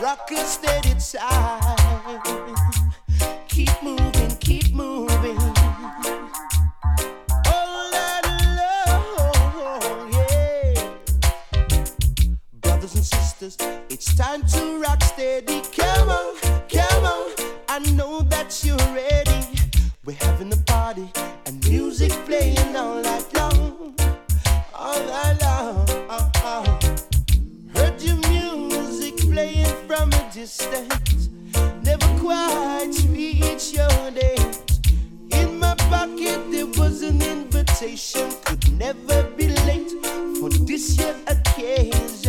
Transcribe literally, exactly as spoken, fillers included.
rock a steady time. Keep moving, keep moving. All night long, yeah. Brothers and sisters, it's time to rock steady. Come on, come on. I know that you're ready. We're having a party and music playing all night long. All night long. Uh-uh. Heard your music playing from a distance. Never quite reach your dance. In my pocket there was an invitation. Could never be late for this year occasion.